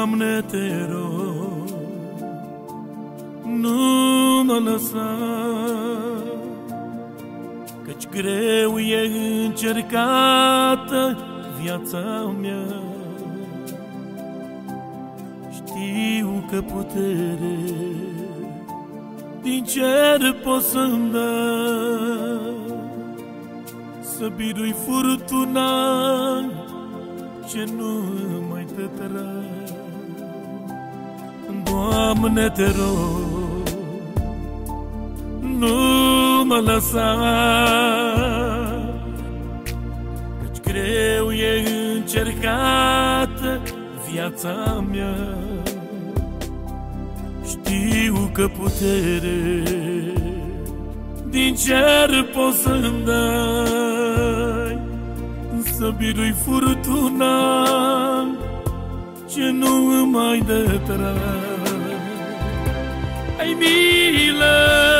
Doamne, te rog, nu mă lăsa, căci greu e încercată viața mea. Știu că putere din cer poți să-mi dai, să birui furtuna ce nu mai te trag. Doamne, te rog, nu mă lăsa, căci greu e încercată viața mea. Știu că putere din cer poți să-mi dai, să birui furtuna ce nu îmi mai dă trai. Ai milă,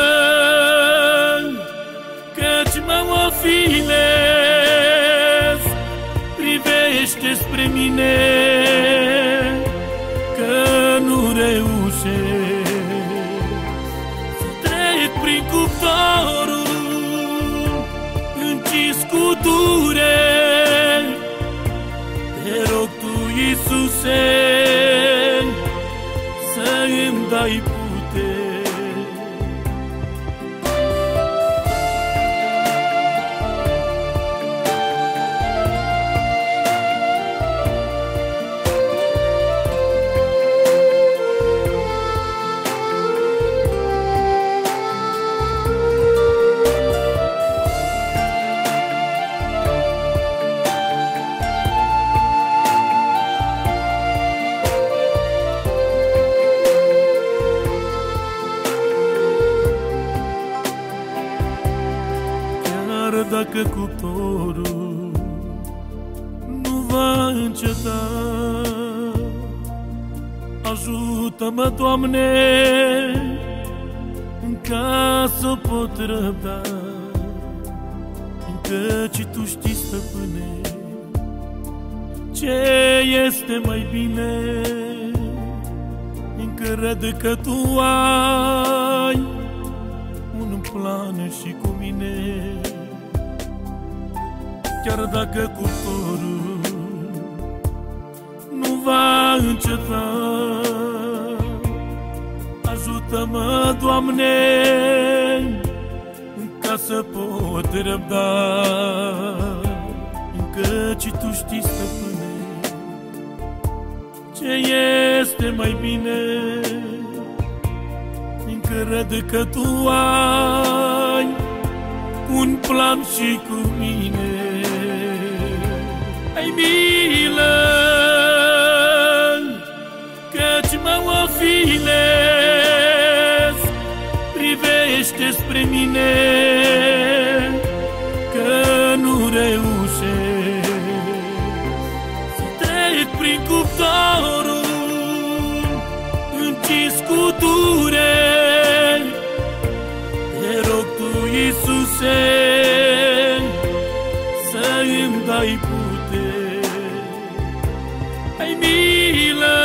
căci mă ofilez, privește spre mine, că nu reușesc să trec prin cuptorul încis cu dureri. Te rog tu, Iisuse, să-mi dai putere. Dacă cuptorul nu va înceta, ajută-mă, Doamne, ca să pot răbda, căci Tu știi, Stăpâne, ce este mai bine. Cred că Tu ai un plan și cu mine. Chiar dacă cuptorul nu va înceta, ajută-mă, Doamne, ca să pot răbda, căci Tu știi, Stăpâne, ce este mai bine. Cred că Tu ai un plan și cu mine. Ai milă, căci mă ofilez, privește spre mine, că nu reușesc să trec prin cuptorul încis cu dureri. Te rog Tu, Iisuse, să-mi dai putere. Ai milă,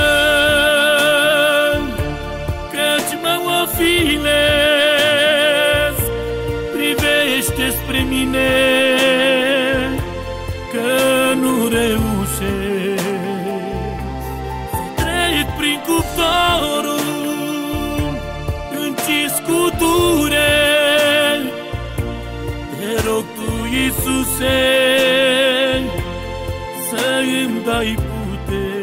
căci mă ofilez, privește spre mine, că nu reușesc să trec prin cuptorul încis cu dureri. Te rog Tu, Iisuse, să-mi dai putere.